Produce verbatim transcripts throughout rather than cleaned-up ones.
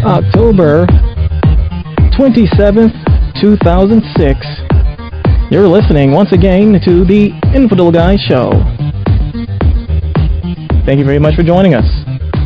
October twenty-seventh, two thousand six. You're listening once again to the Infidel Guy Show. Thank you very much for joining us.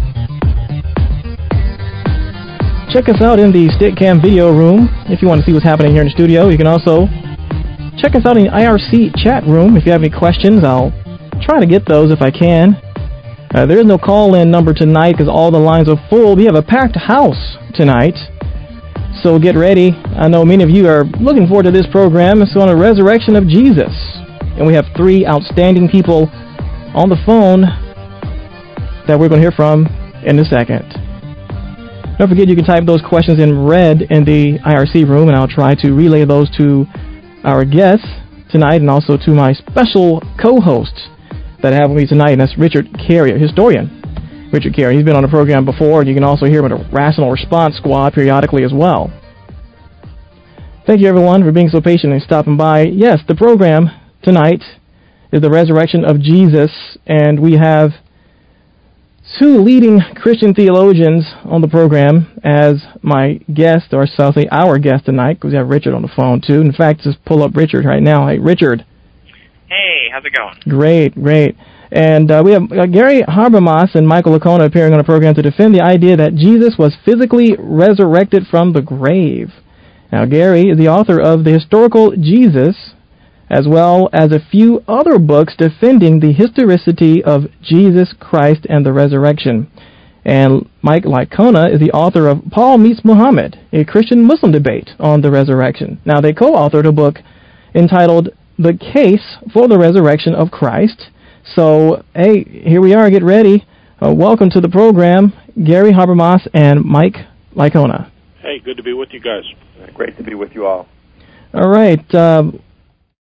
Check us out in the Stickcam video room if you want to see what's happening here in the studio. You can also check us out in the I R C chat room. If you have any questions, I'll try to get those if I can. Uh, there is no call-in number tonight because all the lines are full. We have a packed house tonight, so get ready. I know many of you are looking forward to this program. It's on the resurrection of Jesus, and we have three outstanding people on the phone that we're going to hear from in a second. Don't forget you can type those questions in red in the I R C room, and I'll try to relay those to our guests tonight and also to my special co-host that I have with me tonight, and that's Richard Carey, a historian. Richard Carey, he's been on the program before, and you can also hear him in the Rational Response Squad periodically as well. Thank you, everyone, for being so patient and stopping by. Yes, the program tonight is the resurrection of Jesus, and we have two leading Christian theologians on the program as my guest, or shall I say our guest tonight, because we have Richard on the phone, too. In fact, just pull up Richard right now. Hey, Richard. Hey, how's it going? Great, great. And uh, we have uh, Gary Habermas and Michael Licona appearing on the program to defend the idea that Jesus was physically resurrected from the grave. Now, Gary is the author of The Historical Jesus, as well as a few other books defending the historicity of Jesus Christ and the resurrection. And Mike Licona is the author of Paul Meets Muhammad, a Christian-Muslim debate on the resurrection. Now, they co-authored a book entitled The Case for the Resurrection of Christ. So, hey, here we are. Get ready. Uh, welcome to the program, Gary Habermas and Mike Licona. Hey, good to be with you guys. Great to be with you all. All right. Uh,